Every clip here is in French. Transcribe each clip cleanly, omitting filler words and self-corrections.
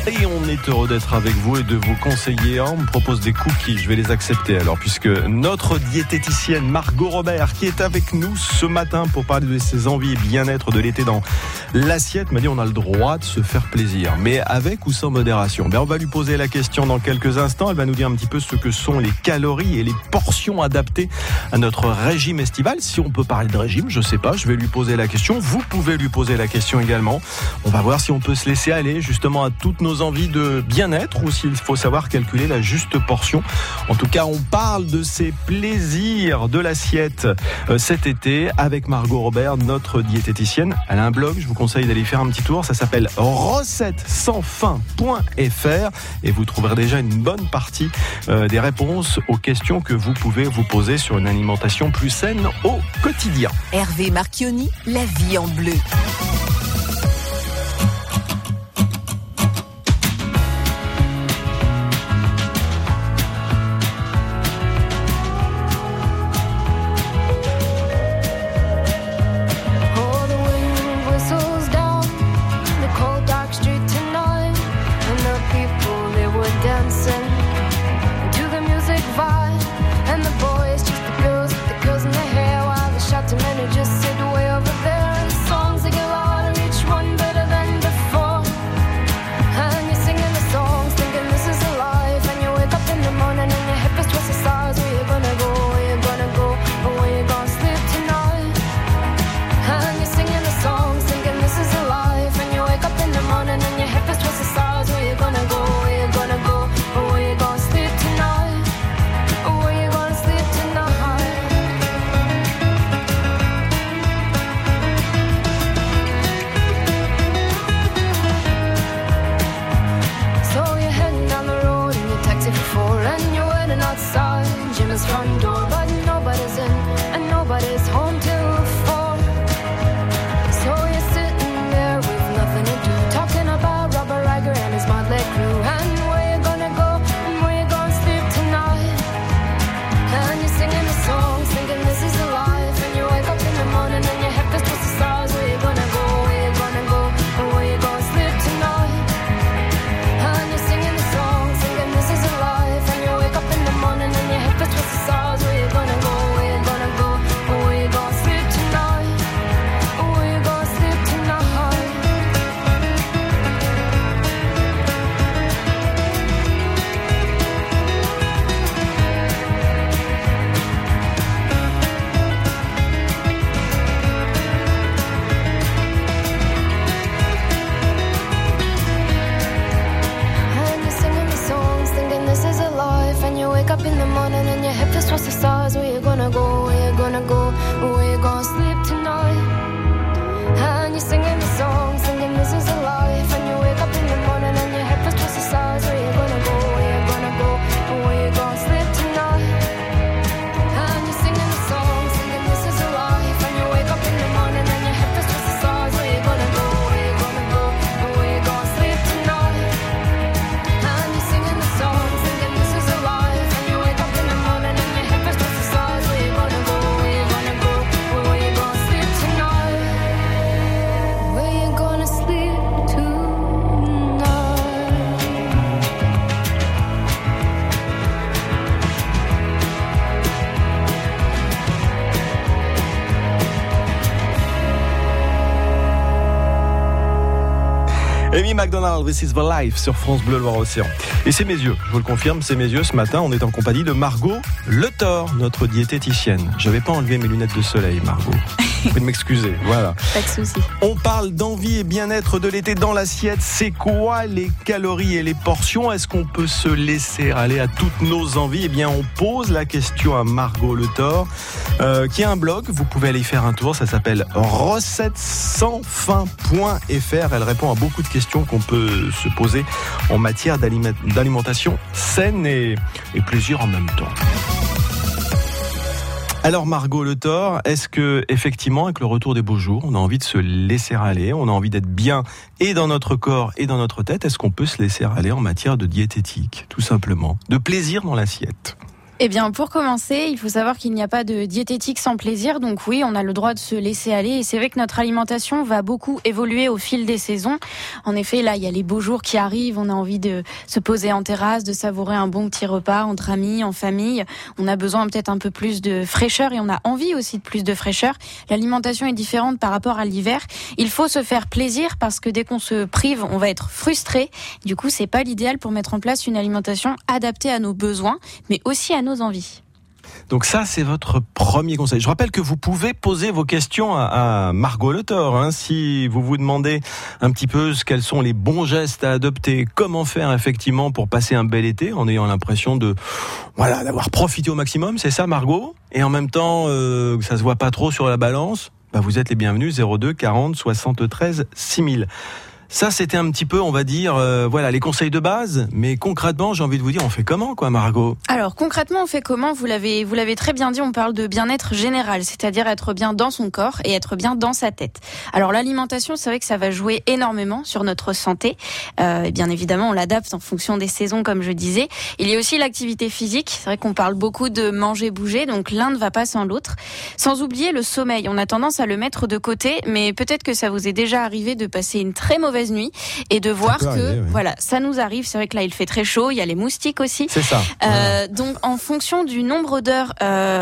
Et on est heureux d'être avec vous et de vous conseiller. On me propose des cookies, je vais les accepter alors, puisque notre diététicienne Margot Robert, qui est avec nous ce matin pour parler de ses envies et bien-être de l'été dans l'assiette, m'a dit on a le droit de se faire plaisir, mais avec ou sans modération. On va lui poser la question dans quelques instants. Elle va nous dire un petit peu ce que sont les calories et les portions adaptées à notre régime estival. Si on peut parler de régime, je sais pas, je vais lui poser la question. Vous pouvez lui poser la question également. On va voir si on peut se laisser aller justement à toutes nos envies de bien-être ou s'il faut savoir calculer la juste portion. En tout cas, on parle de ces plaisirs de l'assiette cet été avec Margot Robert, notre diététicienne. Elle a un blog, je vous conseille d'aller faire un petit tour. Ça s'appelle recettessansfin.fr et vous trouverez déjà une bonne partie des réponses aux questions que vous pouvez vous poser sur une alimentation plus saine au quotidien. Hervé Marchionni, la vie en bleu. Amy McDonald, This is the Life sur France Bleu Loire-Océan. Et c'est mes yeux, je vous le confirme, c'est mes yeux. Ce matin, on est en compagnie de Margot Le Thor, notre diététicienne. Je n'avais pas enlevé mes lunettes de soleil, Margot. Vous pouvez m'excuser, voilà. Pas de souci. On parle d'envie et bien-être de l'été dans l'assiette. C'est quoi les calories et les portions? Est-ce qu'on peut se laisser aller à toutes nos envies? Eh bien, on pose la question à Margot Le Thor, qui a un blog. Vous pouvez aller y faire un tour. Ça s'appelle recettessansfin.fr. Elle répond à beaucoup de questions qu'on peut se poser en matière d'alimentation saine et plaisir en même temps. Alors Margot Le Thor, est-ce que effectivement avec le retour des beaux jours, on a envie de se laisser aller, on a envie d'être bien et dans notre corps et dans notre tête? Est-ce qu'on peut se laisser aller en matière de diététique, tout simplement, de plaisir dans l'assiette? Eh bien, pour commencer, il faut savoir qu'il n'y a pas de diététique sans plaisir. Donc oui, on a le droit de se laisser aller. Et c'est vrai que notre alimentation va beaucoup évoluer au fil des saisons. En effet, là, il y a les beaux jours qui arrivent. On a envie de se poser en terrasse, de savourer un bon petit repas entre amis, en famille. On a besoin peut-être un peu plus de fraîcheur et on a envie aussi de plus de fraîcheur. L'alimentation est différente par rapport à l'hiver. Il faut se faire plaisir parce que dès qu'on se prive, on va être frustré. Du coup, c'est pas l'idéal pour mettre en place une alimentation adaptée à nos besoins, mais aussi à nos envies. Donc ça, c'est votre premier conseil. Je rappelle que vous pouvez poser vos questions à Margot Le Thor, si vous vous demandez un petit peu quels sont les bons gestes à adopter, comment faire effectivement pour passer un bel été en ayant l'impression d'avoir profité au maximum. C'est ça, Margot? Et en même temps, que ça se voit pas trop sur la balance. Vous êtes les bienvenus, 02 40 73 6000. Ça, c'était un petit peu, on va dire, les conseils de base. Mais concrètement, j'ai envie de vous dire, on fait comment, Margot? Alors, concrètement, on fait comment? Vous l'avez très bien dit, on parle de bien-être général, c'est-à-dire être bien dans son corps et être bien dans sa tête. Alors, l'alimentation, c'est vrai que ça va jouer énormément sur notre santé. Et bien évidemment, on l'adapte en fonction des saisons, comme je disais. Il y a aussi l'activité physique. C'est vrai qu'on parle beaucoup de manger, bouger, donc l'un ne va pas sans l'autre. Sans oublier le sommeil. On a tendance à le mettre de côté, mais peut-être que ça vous est déjà arrivé de passer une très mauvaise nuit et de voir ça nous arrive. C'est vrai que là il fait très chaud, il y a les moustiques aussi. C'est ça. Donc en fonction du nombre d'heures,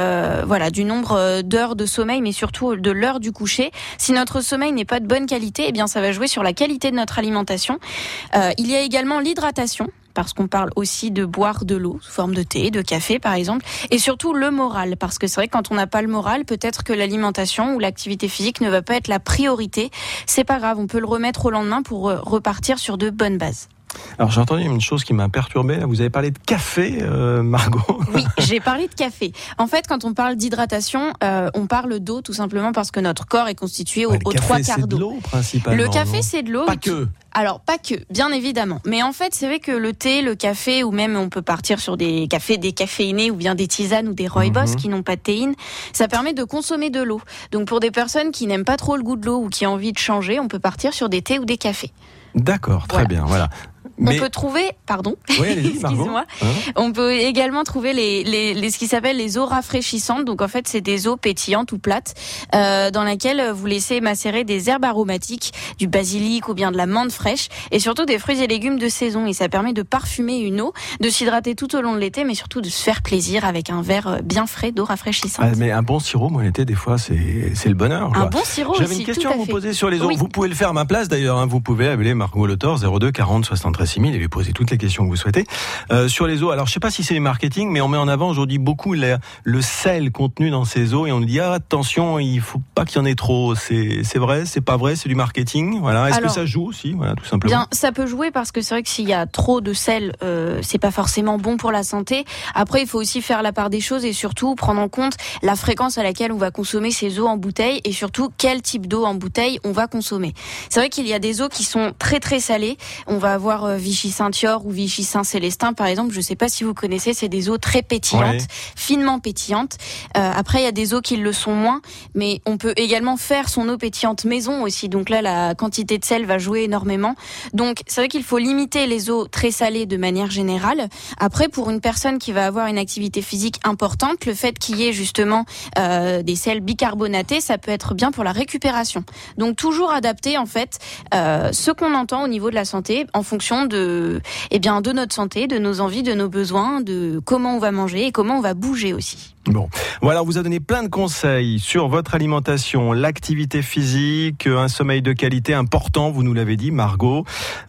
d'heures de sommeil, mais surtout de l'heure du coucher, si notre sommeil n'est pas de bonne qualité, eh bien ça va jouer sur la qualité de notre alimentation. Il y a également l'hydratation, parce qu'on parle aussi de boire de l'eau sous forme de thé, de café par exemple, et surtout le moral, parce que c'est vrai que quand on n'a pas le moral, peut-être que l'alimentation ou l'activité physique ne va pas être la priorité. C'est pas grave, on peut le remettre au lendemain pour repartir sur de bonnes bases. Alors j'ai entendu une chose qui m'a perturbé, là, vous avez parlé de café, Margot. Oui, j'ai parlé de café. En fait, quand on parle d'hydratation, on parle d'eau tout simplement parce que notre corps est constitué aux trois quarts d'eau. C'est de l'eau principalement. Le café, c'est de l'eau. Pas que. Alors, pas que, bien évidemment. Mais en fait, c'est vrai que le thé, le café, ou même on peut partir sur des cafés décaféinés, ou bien des tisanes ou des rooibos qui n'ont pas de théine, ça permet de consommer de l'eau. Donc pour des personnes qui n'aiment pas trop le goût de l'eau ou qui ont envie de changer, on peut partir sur des thés ou des cafés. D'accord, très bien, voilà. On peut trouver, excuse-moi. On peut également trouver ce qui s'appelle les eaux rafraîchissantes. Donc en fait, c'est des eaux pétillantes ou plates dans laquelle vous laissez macérer des herbes aromatiques, du basilic ou bien de la menthe fraîche, et surtout des fruits et légumes de saison. Et ça permet de parfumer une eau, de s'hydrater tout au long de l'été, mais surtout de se faire plaisir avec un verre bien frais d'eau rafraîchissante. Mais un bon sirop, moi l'été, des fois, c'est le bonheur. Un bon sirop aussi. J'avais une question à vous fait. poser sur les eaux. Oui. Vous pouvez le faire à ma place d'ailleurs. Vous pouvez appeler Margot Le Thor 02 40 73 6000 et lui poser toutes les questions que vous souhaitez. Sur les eaux, alors je sais pas si c'est les marketing, mais on met en avant aujourd'hui beaucoup le sel contenu dans ces eaux et on dit attention, il faut pas qu'il y en ait trop. C'est vrai, c'est pas vrai, c'est du marketing. Voilà. Est-ce que ça joue aussi, tout simplement? Bien, ça peut jouer parce que c'est vrai que s'il y a trop de sel, c'est pas forcément bon pour la santé. Après, il faut aussi faire la part des choses et surtout prendre en compte la fréquence à laquelle on va consommer ces eaux en bouteille et surtout quel type d'eau en bouteille on va consommer. C'est vrai qu'il y a des eaux qui sont très très salées. On va avoir Vichy Saint-Thior ou Vichy Saint-Célestin par exemple. Je sais pas si vous connaissez, c'est des eaux très pétillantes, finement pétillantes. Après, il y a des eaux qui le sont moins, mais on peut également faire son eau pétillante maison aussi. Donc là, la quantité de sel va jouer énormément. Donc c'est vrai qu'il faut limiter les eaux très salées de manière générale. Après, pour une personne qui va avoir une activité physique importante, le fait qu'il y ait justement des sels bicarbonatés, ça peut être bien pour la récupération. Donc toujours adapter en fait ce qu'on entend au niveau de la santé en fonction de notre santé, de nos envies, de nos besoins, de comment on va manger et comment on va bouger aussi. Bon, voilà, on vous a donné plein de conseils sur votre alimentation, l'activité physique, un sommeil de qualité important, vous nous l'avez dit, Margot,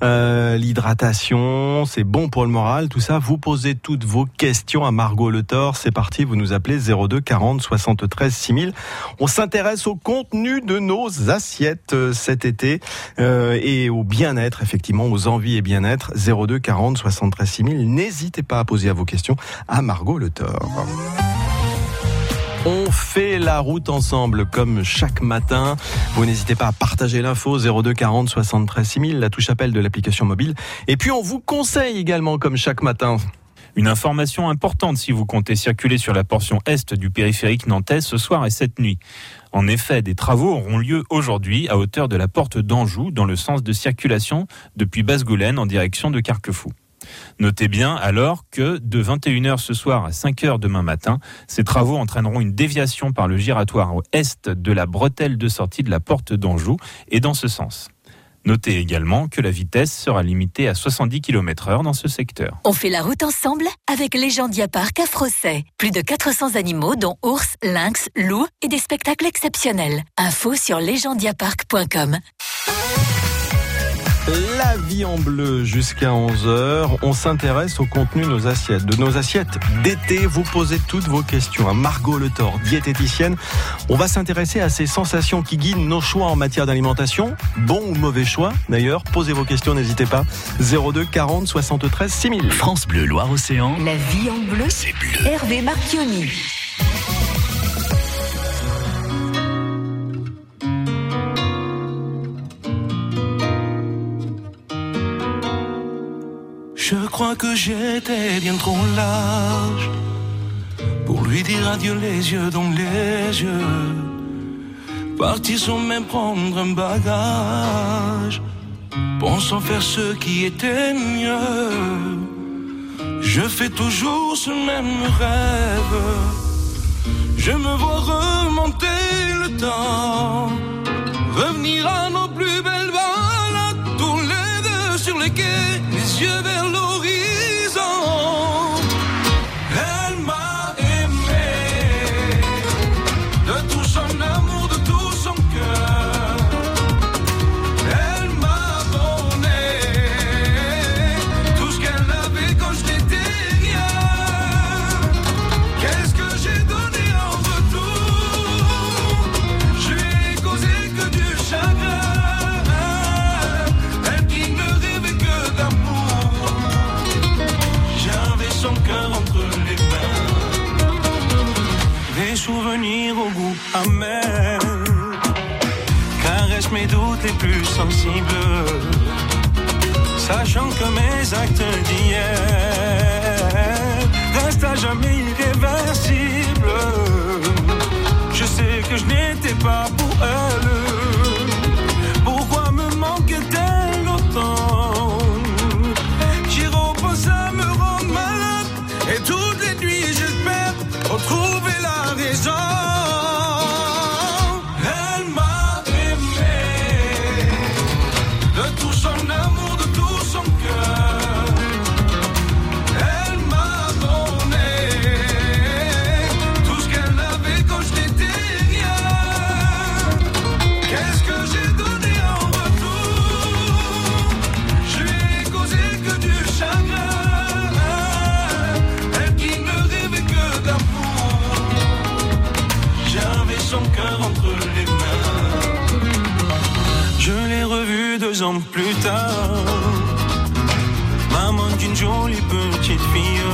l'hydratation, c'est bon pour le moral, tout ça. Vous posez toutes vos questions à Margot Le Thor. C'est parti, vous nous appelez 02 40 73 6000. On s'intéresse au contenu de nos assiettes cet été et au bien-être, effectivement, aux envies et bien-être. 02 40 73 6000. N'hésitez pas à poser vos questions à Margot Le Thor. On fait la route ensemble comme chaque matin. Vous n'hésitez pas à partager l'info 02 40 73 6000, la touche appel de l'application mobile. Et puis on vous conseille également comme chaque matin. Une information importante si vous comptez circuler sur la portion est du périphérique nantais ce soir et cette nuit. En effet, des travaux auront lieu aujourd'hui à hauteur de la porte d'Anjou dans le sens de circulation depuis Basse-Goulaine en direction de Carquefou. Notez bien alors que de 21h ce soir à 5h demain matin, ces travaux entraîneront une déviation par le giratoire au est de la bretelle de sortie de la porte d'Anjou et dans ce sens. Notez également que la vitesse sera limitée à 70 km/h dans ce secteur. On fait la route ensemble avec Legendia Park à Frosset. Plus de 400 animaux dont ours, lynx, loups et des spectacles exceptionnels. Info sur legendiapark.com. La vie en bleu jusqu'à 11h. On s'intéresse au contenu de nos assiettes. D'été, vous posez toutes vos questions à Margot Le Thor, diététicienne. On va s'intéresser à ces sensations qui guident nos choix en matière d'alimentation. Bon ou mauvais choix, d'ailleurs. Posez vos questions, n'hésitez pas. 02 40 73 6000. France Bleu Loire-Océan. La vie en bleu, C'est bleu. Hervé Marchioni. Je crois que j'étais bien trop large pour lui dire adieu les yeux dans les yeux. Partir sans même prendre un bagage, pensant faire ce qui était mieux. Je fais toujours ce même rêve. Je me vois remonter le temps, revenir à nos plus belles balades, tous les deux sur les quais, les yeux vers l'horizon. Elle m'a aimé de tout son amour, de tout son cœur. Elle m'a donné tout ce qu'elle avait quand je n'étais rien. Qu'est-ce que j'ai donné en retour? Je lui ai causé que du chagrin. Elle qui ne rêvait que d'amour. J'avais son cœur entre les mains. Des souvenirs au goût amer caressent mes doutes les plus sensibles, sachant que mes actes d'hier restent à jamais irréversibles. Je sais que je n'étais pas pour elle. Pourquoi me manque-t-elle autant? J'y repense à me rendre malade, et toutes les nuits j'espère retrouver la raison. Elle m'a aimé de tout son amour, de tout son cœur. Elle m'a donné tout ce qu'elle avait quand je n'étais rien. Qu'est-ce que j'ai donné en retour? Je lui ai causé que du chagrin. Elle qui ne rêvait que d'amour. J'avais son cœur entre les mains. Je l'ai revu 2 ans plus tard, maman d'une jolie petite fille.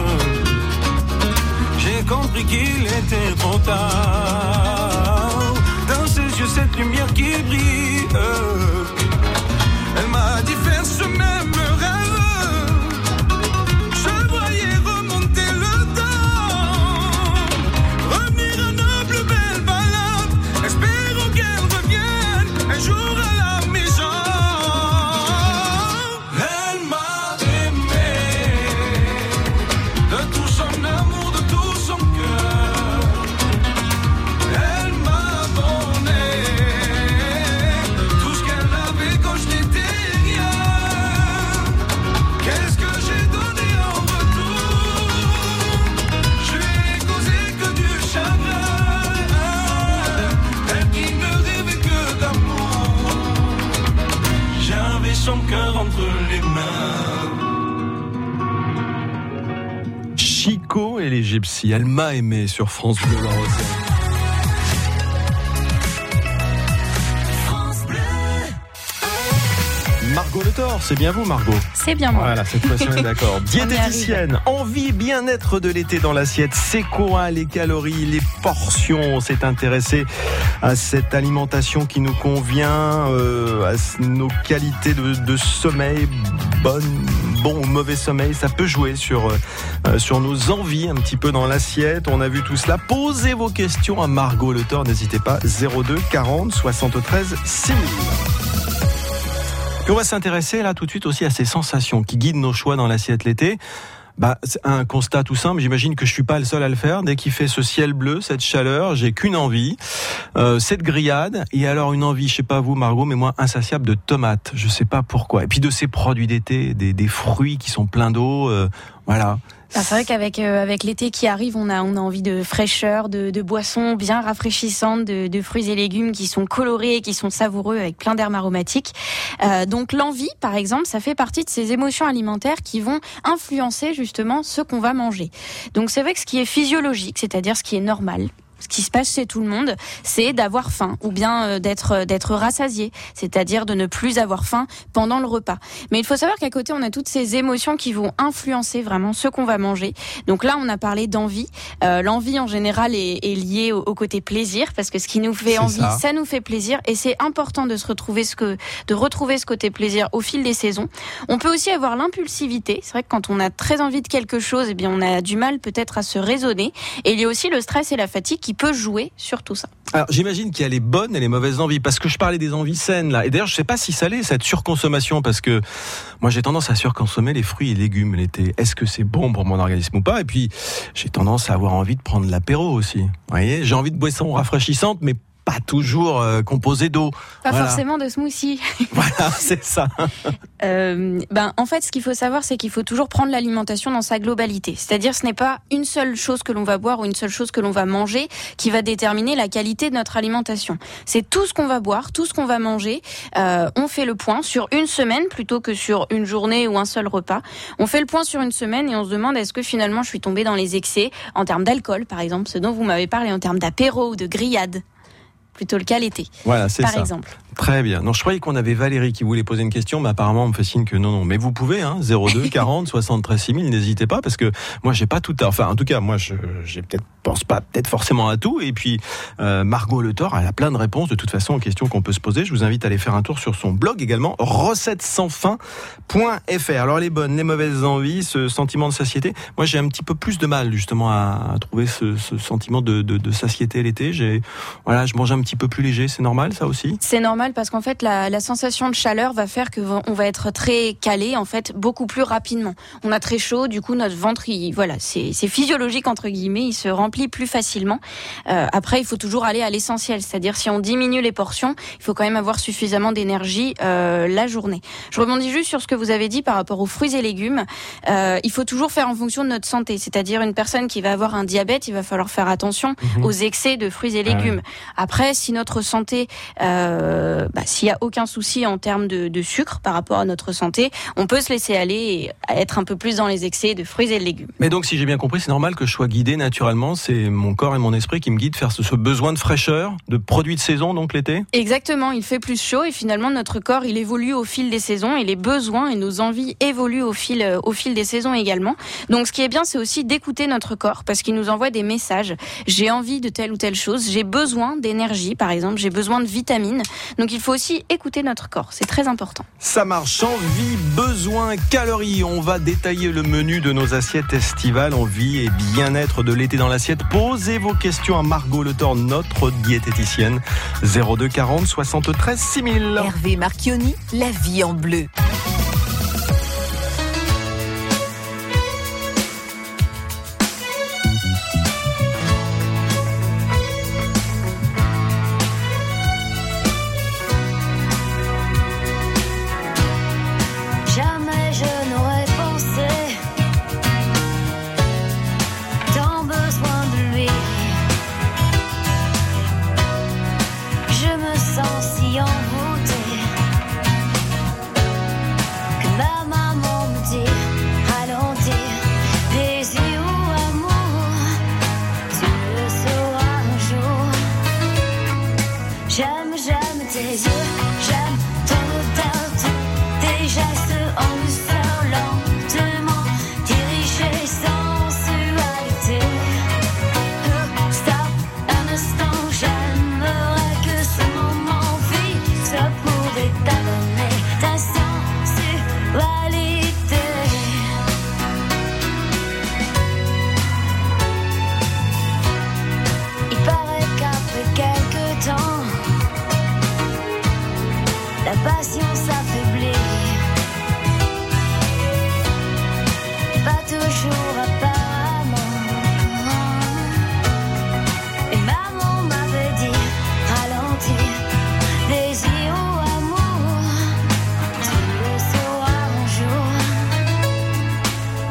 J'ai compris qu'il était trop tard. Dans ses yeux cette lumière qui brille. Elle m'a dit faire ce même rêve. Je voyais remonter le temps, revenir à nos plus belles balades, espérons qu'elle revienne un jour à la maison. Elle m'a aimé de tout son amour, de tout son cœur. Elle m'a donné tout ce qu'elle avait quand je n'étais rien. Qu'est-ce que j'ai donné en retour? Je lui ai causé que du chagrin. Elle qui ne rêvait que d'amour. J'avais son cœur entre les mains. Chico et les Gypsies, elle m'a aimé sur France Bleu Loire-Océan. Margot Le Thor, c'est bien vous Margot? C'est bien moi. Voilà, cette fois-ci on est d'accord. On y Diététicienne, envie, bien-être de l'été dans l'assiette, c'est quoi les calories, les portions? On s'est intéressé à cette alimentation qui nous convient, à nos qualités de sommeil, bon ou mauvais sommeil, ça peut jouer sur nos envies un petit peu dans l'assiette. On a vu tout cela. Posez vos questions à Margot Le Thor, n'hésitez pas, 02 40 73 6000. Et on va s'intéresser là tout de suite aussi à ces sensations qui guident nos choix dans l'assiette l'été. C'est un constat tout simple, j'imagine que je suis pas le seul à le faire. Dès qu'il fait ce ciel bleu, cette chaleur, j'ai qu'une envie, cette grillade, et alors une envie, je sais pas vous Margot, mais moi insatiable de tomates, je sais pas pourquoi. Et puis de ces produits d'été, des fruits qui sont pleins d'eau, voilà. C'est vrai qu'avec l'été qui arrive, on a envie de fraîcheur, de boissons bien rafraîchissantes, de fruits et légumes qui sont colorés et qui sont savoureux avec plein d'herbes aromatiques. Donc l'envie, par exemple, ça fait partie de ces émotions alimentaires qui vont influencer justement ce qu'on va manger. Donc c'est vrai que ce qui est physiologique, c'est-à-dire ce qui est normal, ce qui se passe chez tout le monde, c'est d'avoir faim ou bien d'être rassasié, c'est-à-dire de ne plus avoir faim pendant le repas. Mais il faut savoir qu'à côté, on a toutes ces émotions qui vont influencer vraiment ce qu'on va manger. Donc là, on a parlé d'envie. L'envie, en général, est liée au côté plaisir, parce que ce qui nous fait envie, ça nous fait plaisir, et c'est important de retrouver ce côté plaisir au fil des saisons. On peut aussi avoir l'impulsivité. C'est vrai que quand on a très envie de quelque chose, eh bien, on a du mal peut-être à se raisonner. Et il y a aussi le stress et la fatigue qui peut jouer sur tout ça. Alors j'imagine qu'il y a les bonnes et les mauvaises envies, parce que je parlais des envies saines là, et d'ailleurs je sais pas si ça l'est cette surconsommation, parce que moi j'ai tendance à surconsommer les fruits et légumes l'été. Est-ce que c'est bon pour mon organisme ou pas? Et puis j'ai tendance à avoir envie de prendre l'apéro aussi. Vous voyez, j'ai envie de boissons rafraîchissantes, mais pas toujours composé d'eau. Pas forcément de smoothie. Voilà, c'est ça. En fait, ce qu'il faut savoir, c'est qu'il faut toujours prendre l'alimentation dans sa globalité. C'est-à-dire, ce n'est pas une seule chose que l'on va boire ou une seule chose que l'on va manger qui va déterminer la qualité de notre alimentation. C'est tout ce qu'on va boire, tout ce qu'on va manger. On fait le point sur une semaine plutôt que sur une journée ou un seul repas. On fait le point sur une semaine et on se demande est-ce que finalement je suis tombée dans les excès en termes d'alcool, par exemple, ce dont vous m'avez parlé, en termes d'apéro ou de grillade. Plutôt le cas l'été. Voilà, c'est par ça. exemple. Très bien. Non, je croyais qu'on avait Valérie qui voulait poser une question, mais apparemment on me fait signe que non. Mais vous pouvez, 02 40 73 6000, n'hésitez pas, parce que moi j'ai pas tout à... Enfin, en tout cas, moi j'ai pense pas forcément à tout. Et puis Margot Le Thor, elle a plein de réponses de toute façon aux questions qu'on peut se poser. Je vous invite à aller faire un tour sur son blog également, recettessansfin.fr. Alors les bonnes, les mauvaises envies, ce sentiment de satiété. Moi j'ai un petit peu plus de mal justement à trouver ce sentiment de satiété l'été. Je mange un petit peu plus léger. C'est normal ça aussi? C'est normal parce qu'en fait la sensation de chaleur va faire que on va être très calé en fait beaucoup plus rapidement. On a très chaud, du coup notre ventre c'est physiologique entre guillemets, il se remplit plus facilement. Après il faut toujours aller à l'essentiel, c'est-à-dire si on diminue les portions, il faut quand même avoir suffisamment d'énergie la journée. Je rebondis juste sur ce que vous avez dit par rapport aux fruits et légumes. Il faut toujours faire en fonction de notre santé, c'est-à-dire une personne qui va avoir un diabète, il va falloir faire attention aux excès de fruits et légumes. Après, si notre santé, s'il y a aucun souci en termes de sucre par rapport à notre santé, on peut se laisser aller et être un peu plus dans les excès de fruits et de légumes. Mais donc, si j'ai bien compris, c'est normal que je sois guidé naturellement. C'est mon corps et mon esprit qui me guident vers ce besoin de fraîcheur, de produits de saison, donc l'été. Exactement. Il fait plus chaud et finalement notre corps, il évolue au fil des saisons et les besoins et nos envies évoluent au fil des saisons également. Donc, ce qui est bien, c'est aussi d'écouter notre corps parce qu'il nous envoie des messages. J'ai envie de telle ou telle chose. J'ai besoin d'énergie, par exemple. J'ai besoin de vitamines. Donc, il faut aussi écouter notre corps. C'est très important. Ça marche. Envie, besoin, calories. On va détailler le menu de nos assiettes estivales. Envie et bien-être de l'été dans l'assiette. Posez vos questions à Margot Le Thor, notre diététicienne. 02 40 73 6000. Hervé Marchionni, la vie en bleu.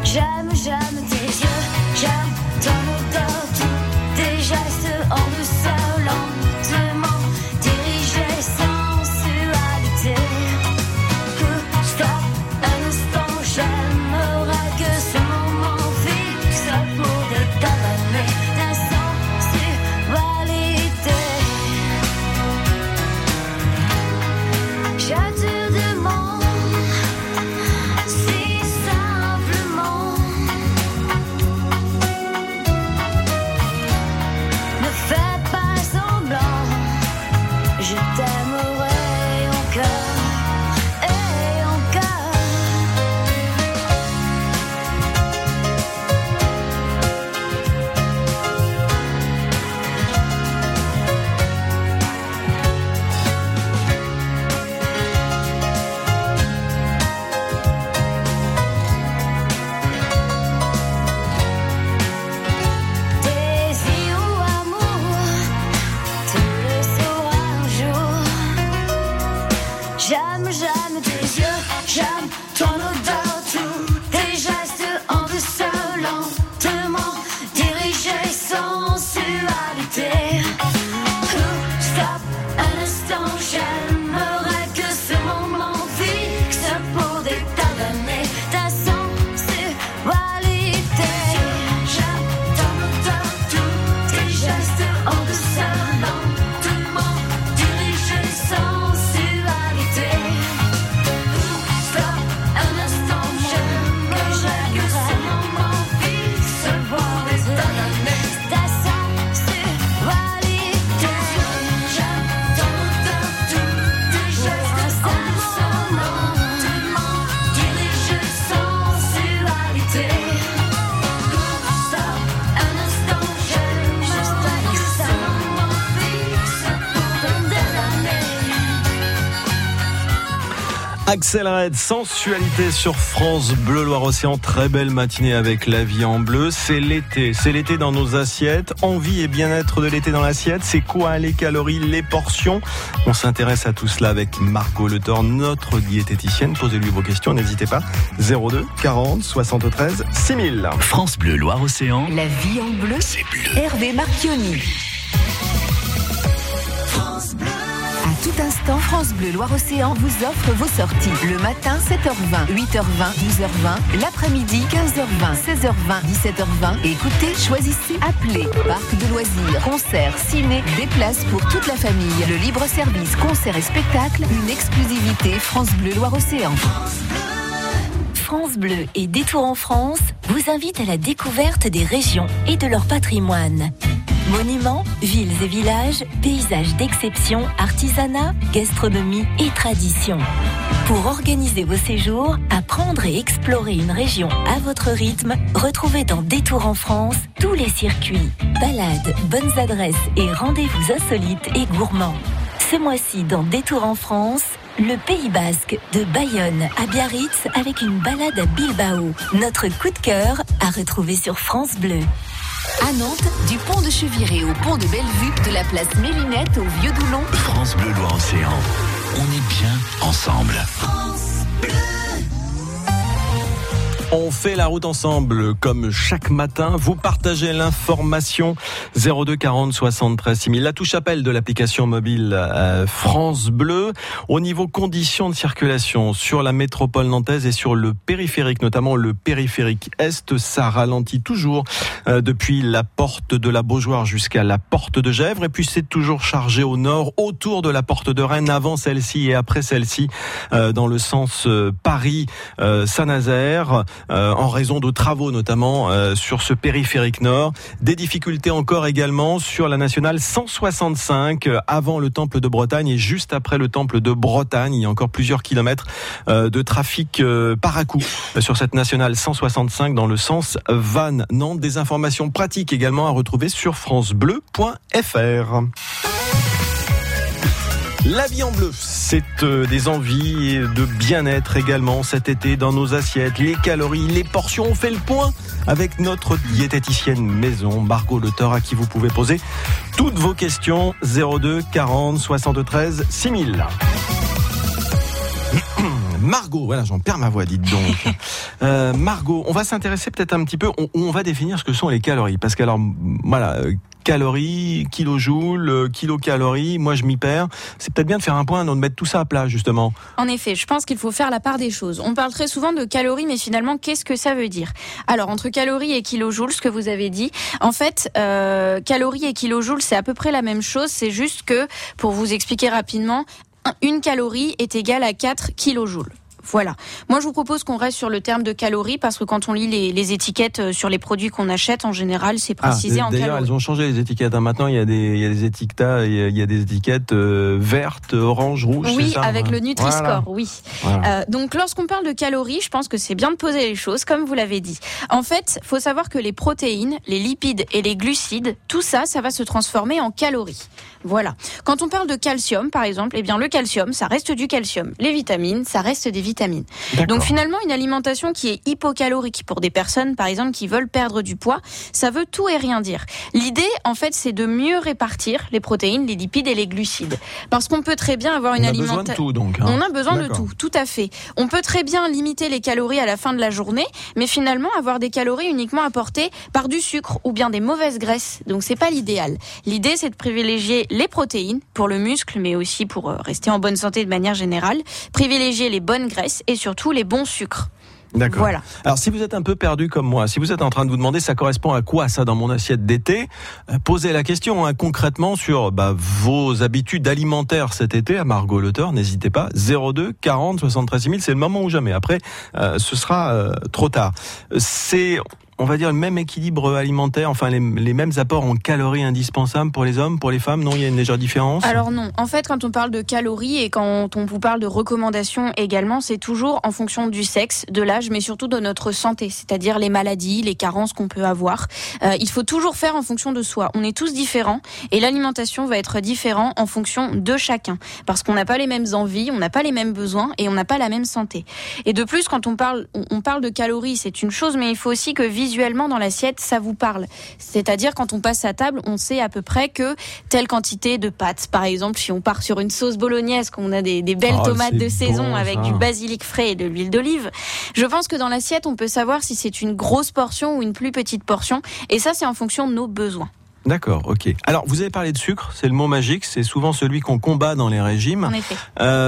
J'aime tes yeux, j'aime ton odeur, tous tes gestes en douceur, lentement dirigés sans sensualité. Stop un instant, j'aimerais que ce moment fixe pour détailler ta sensualité. Je te demande si simplement ne fais pas semblant, je t'aimerai encore et encore. Désir ou amour, tu le sauras un jour. J'aime tes yeux, j'aime ton odeur, tous tes gestes en douceur, lentement dirigés sans sensualité. Stop un instant, j'aimerais que ce moment fixe pour déterminer ta sensualité. J'aime ton odeur, tous tes gestes en douceur, lentement dirigés sans sensualité. Stop un instant, j'aimerais que ce moment fixe pour déterminer ta sensualité. J'aime ton odeur, tous tes gestes en douceur, lentement dirigés sans sensualité. Stop un instant, j'aimerais que ce moment fixe pour déterminer. Axel Red, sensualité sur France Bleu Loire-Océan. Très belle matinée avec la vie en bleu. C'est l'été dans nos assiettes. Envie et bien-être de l'été dans l'assiette. C'est quoi les calories, les portions? On s'intéresse à tout cela avec Margot Le Thor, notre diététicienne. Posez-lui vos questions, n'hésitez pas. 02 40 73 6000. France Bleu Loire-Océan, La vie en bleu, c'est bleu. Hervé Marchioni. À tout instant, France Bleu Loire-Océan vous offre vos sorties. Le matin, 7h20, 8h20, 12h20. L'après-midi, 15h20, 16h20, 17h20. Écoutez, choisissez, appelez. Parc de loisirs, concerts, ciné, des places pour toute la famille. Le libre-service, concerts et spectacles. Une exclusivité France Bleu Loire-Océan. France Bleu et Détour en France vous invitent à la découverte des régions et de leur patrimoine. Monuments, villes et villages, paysages d'exception, artisanat, gastronomie et tradition. Pour organiser vos séjours, apprendre et explorer une région à votre rythme, retrouvez dans Détour en France tous les circuits, balades, bonnes adresses et rendez-vous insolites et gourmands. Ce mois-ci dans Détour en France, le Pays Basque, de Bayonne à Biarritz avec une balade à Bilbao. Notre coup de cœur à retrouver sur France Bleu. À Nantes, du pont de Cheviré au pont de Bellevue, de la place Mélinette au Vieux-Doulon. France Bleu Loire-Océan, on est bien ensemble. On fait la route ensemble comme chaque matin. Vous partagez l'information 02 40 73 6000. La touche appel de l'application mobile France Bleu. Au niveau conditions de circulation sur la métropole nantaise et sur le périphérique, notamment le périphérique Est, ça ralentit toujours depuis la porte de la Beaujoire jusqu'à la porte de Gesvres. Et puis c'est toujours chargé au nord, autour de la porte de Rennes, avant celle-ci et après celle-ci, dans le sens Paris-Saint-Nazaire. En raison de travaux notamment sur ce périphérique nord. Des difficultés encore également sur la nationale 165 avant le Temple de Bretagne et juste après le Temple de Bretagne. Il y a encore plusieurs kilomètres de trafic par à-coup sur cette nationale 165 dans le sens Vannes-Nantes. Des informations pratiques également à retrouver sur francebleu.fr. La vie en bleu, c'est des envies de bien-être également cet été dans nos assiettes. Les calories, les portions, on fait le point avec notre diététicienne maison, Margot Le Thor, à qui vous pouvez poser toutes vos questions. 02 40 73 6000. Margot, voilà, j'en perds ma voix, dites donc. Margot, on va s'intéresser peut-être un petit peu, on va définir ce que sont les calories, parce qu'alors, voilà, calories, kilojoules, kilocalories, moi je m'y perds. C'est peut-être bien de faire un point, de mettre tout ça à plat, justement. En effet, je pense qu'il faut faire la part des choses. On parle très souvent de calories, mais finalement, qu'est-ce que ça veut dire ? Alors, entre calories et kilojoules, ce que vous avez dit, en fait, calories et kilojoules, c'est à peu près la même chose, c'est juste que, pour vous expliquer rapidement, une calorie est égale à 4 kilojoules. Voilà. Moi, je vous propose qu'on reste sur le terme de calories parce que quand on lit les étiquettes sur les produits qu'on achète, en général, c'est précisé en calories. D'ailleurs, elles ont changé les étiquettes. Maintenant, il y a des étiquettes vertes, orange, rouge. Oui, c'est ça, avec le Nutri-Score, voilà. oui. Voilà. Donc, lorsqu'on parle de calories, je pense que c'est bien de poser les choses, comme vous l'avez dit. En fait, faut savoir que les protéines, les lipides et les glucides, tout ça, ça va se transformer en calories. Voilà. Quand on parle de calcium, par exemple, eh bien, le calcium, ça reste du calcium. Les vitamines, ça reste des vitamines. Donc finalement, une alimentation qui est hypocalorique pour des personnes, par exemple, qui veulent perdre du poids, ça veut tout et rien dire. L'idée, en fait, c'est de mieux répartir les protéines, les lipides et les glucides. Parce qu'on peut très bien avoir une alimentation... On a besoin de tout, donc. Hein. On a besoin de tout, tout à fait. On peut très bien limiter les calories à la fin de la journée, mais finalement avoir des calories uniquement apportées par du sucre ou bien des mauvaises graisses. Donc c'est pas l'idéal. L'idée, c'est de privilégier les protéines pour le muscle, mais aussi pour rester en bonne santé de manière générale. Privilégier les bonnes graisses et surtout les bons sucres. D'accord. Voilà. Alors si vous êtes un peu perdu comme moi, si vous êtes en train de vous demander ça correspond à quoi ça dans mon assiette d'été, posez la question concrètement sur vos habitudes alimentaires cet été à Margot Leutheur, n'hésitez pas, 02 40 73 6000, c'est le moment ou jamais. Après, ce sera trop tard. C'est... on va dire le même équilibre alimentaire, enfin les mêmes apports en calories indispensables pour les hommes, pour les femmes, non, il y a une légère différence ? Alors non, en fait quand on parle de calories et quand on vous parle de recommandations également, c'est toujours en fonction du sexe, de l'âge, mais surtout de notre santé, c'est-à-dire les maladies, les carences qu'on peut avoir. Il faut toujours faire en fonction de soi. On est tous différents et l'alimentation va être différente en fonction de chacun, parce qu'on n'a pas les mêmes envies, on n'a pas les mêmes besoins et on n'a pas la même santé. Et de plus, quand on parle de calories, c'est une chose, mais il faut aussi que visuellement dans l'assiette, ça vous parle. C'est-à-dire quand on passe à table, on sait à peu près que telle quantité de pâtes, par exemple, si on part sur une sauce bolognaise, qu'on a des belles tomates de saison avec du basilic frais et de l'huile d'olive, je pense que dans l'assiette, on peut savoir si c'est une grosse portion ou une plus petite portion. Et ça, c'est en fonction de nos besoins. D'accord, ok. Alors, vous avez parlé de sucre, c'est le mot magique, c'est souvent celui qu'on combat dans les régimes. En effet.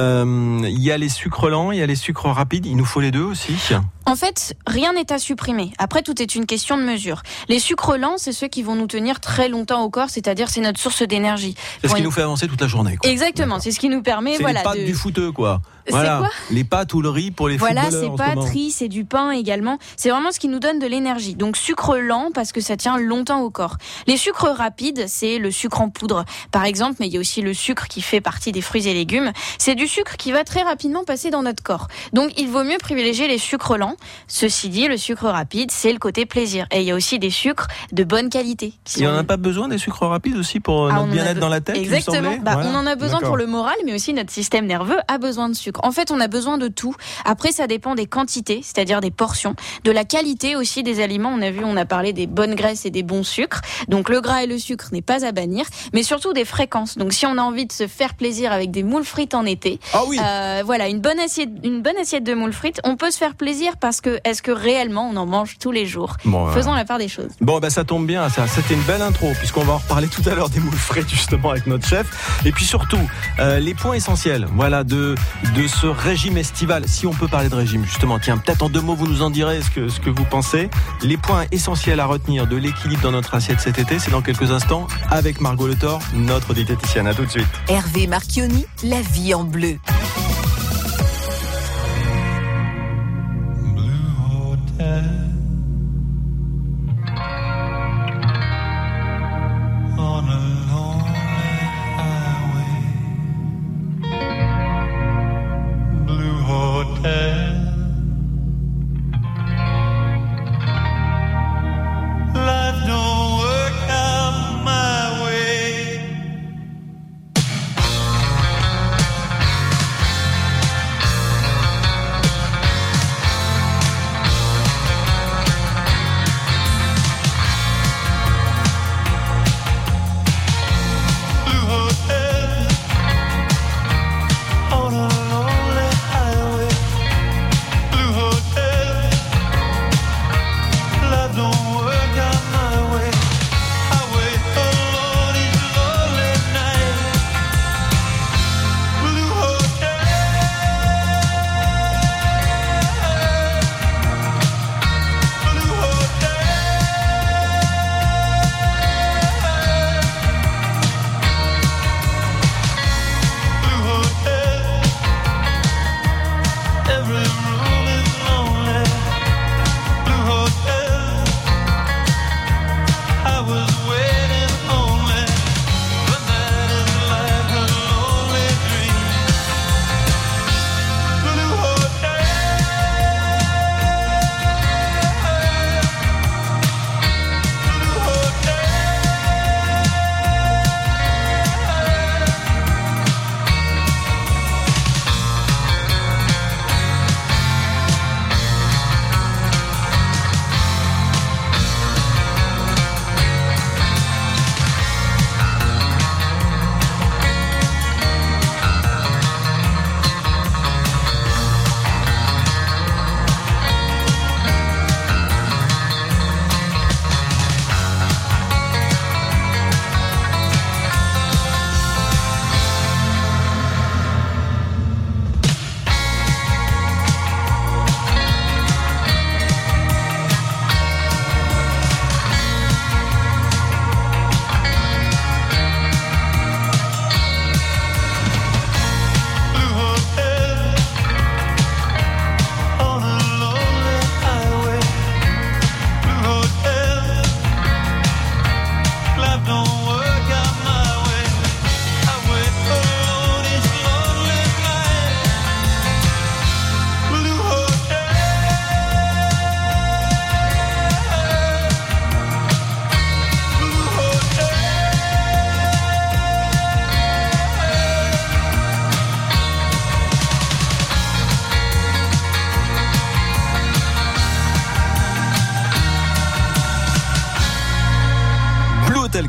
Il y a les sucres lents, il y a les sucres rapides, il nous faut les deux aussi. En fait, rien n'est à supprimer. Après, tout est une question de mesure. Les sucres lents, c'est ceux qui vont nous tenir très longtemps au corps, c'est-à-dire c'est notre source d'énergie. C'est ce qui nous fait avancer toute la journée, quoi. Exactement, D'accord. c'est ce qui nous permet, c'est les pâtes du footeux, quoi. Voilà. C'est quoi ? Les pâtes ou le riz pour les footballeurs. Voilà, c'est pâtes, riz, c'est du pain également. C'est vraiment ce qui nous donne de l'énergie. Donc sucre lent parce que ça tient longtemps au corps. Les sucres rapides, c'est le sucre en poudre, par exemple, mais il y a aussi le sucre qui fait partie des fruits et légumes. C'est du sucre qui va très rapidement passer dans notre corps. Donc il vaut mieux privilégier les sucres lents. Ceci dit, le sucre rapide, c'est le côté plaisir. Et il y a aussi des sucres de bonne qualité. Il n'y en a pas besoin des sucres rapides aussi pour notre bien-être dans la tête ? Exactement. Voilà. On en a besoin pour le moral, mais aussi notre système nerveux a besoin de sucre. En fait, on a besoin de tout. Après, ça dépend des quantités, c'est-à-dire des portions, de la qualité aussi des aliments. On a parlé des bonnes graisses et des bons sucres. Donc le gras et le sucre n'est pas à bannir, mais surtout des fréquences. Donc si on a envie de se faire plaisir avec des moules frites en été, voilà, une bonne assiette de moules frites, on peut se faire plaisir parce que est-ce que réellement on en mange tous les jours ? Faisons la part des choses. Bon, ça tombe bien, c'était une belle intro, puisqu'on va en reparler tout à l'heure des moules frites justement avec notre chef. Et puis surtout, les points essentiels, voilà, de ce régime estival. Si on peut parler de régime, justement, tiens, peut-être en 2 mots, vous nous en direz ce que vous pensez. Les points essentiels à retenir de l'équilibre dans notre assiette cet été, c'est dans quelques instants avec Margot Leutheur, notre diététicienne. À tout de suite. Hervé Marchionni, la vie en bleu.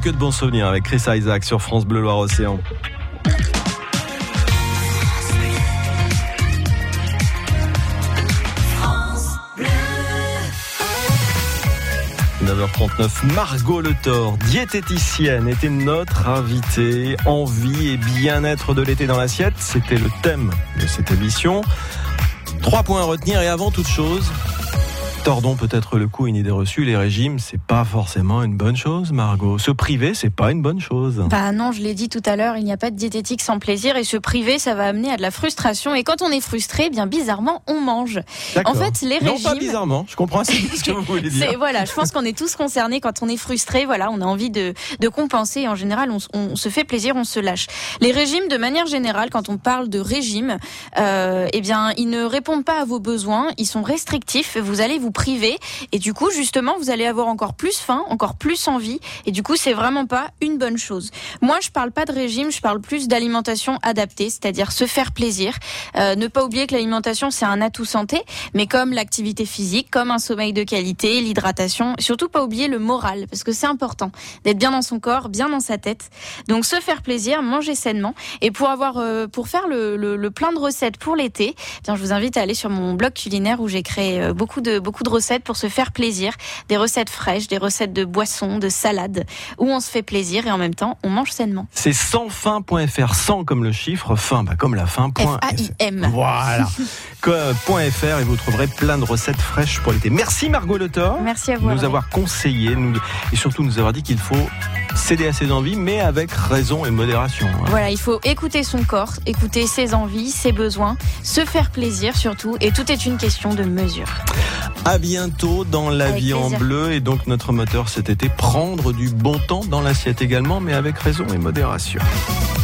que de bons souvenirs avec Chris Isaak sur France Bleu Loire-Océan. 9h39, Margot Le Thor, diététicienne, était notre invitée. Envie et bien-être de l'été dans l'assiette, c'était le thème de cette émission. 3 points à retenir et avant toute chose, tordons peut-être le cou à une idée reçue, les régimes, c'est pas forcément une bonne chose, Margot. Se priver, c'est pas une bonne chose. Bah non, je l'ai dit tout à l'heure, il n'y a pas de diététique sans plaisir et se priver, ça va amener à de la frustration. Et quand on est frustré, bien bizarrement, on mange. D'accord. En fait, les régimes... Non, pas bizarrement, je comprends ce que vous voulez dire. Voilà, je pense qu'on est tous concernés quand on est frustré. Voilà, on a envie de compenser. En général, on se fait plaisir, on se lâche. Les régimes, de manière générale, quand on parle de régime, eh bien, ils ne répondent pas à vos besoins. Ils sont restrictifs. Vous allez vous priver et du coup, justement, vous allez avoir encore plus faim, encore plus envie. Et du coup, c'est vraiment pas une bonne chose. Moi, je parle pas de régime, je parle plus d'alimentation adaptée, c'est-à-dire se faire plaisir. Ne pas oublier que l'alimentation, c'est un atout santé, mais comme l'activité physique, comme un sommeil de qualité, l'hydratation, surtout pas oublier le moral, parce que c'est important d'être bien dans son corps, bien dans sa tête. Donc se faire plaisir, manger sainement, et pour faire le plein de recettes pour l'été, bien je vous invite à aller sur mon blog culinaire où j'ai créé beaucoup de recettes pour se faire plaisir, des recettes fraîches, des recettes de boissons, de salades, où on se fait plaisir et en même temps on mange sainement. C'est sansfaim.fr, sans comme le chiffre, faim comme la faim. F-A-I-M. Voilà. .fr et vous trouverez plein de recettes fraîches pour l'été. Merci Margot Le Thor. Merci à vous. Nous avoir conseillé et surtout nous avoir dit qu'il faut céder à ses envies, mais avec raison et modération. Voilà, il faut écouter son corps, écouter ses envies, ses besoins, se faire plaisir surtout, et tout est une question de mesure. À bientôt dans La Avec Vie plaisir. en bleu, et donc notre moteur cet été, prendre du bon temps dans l'assiette également, mais avec raison et modération.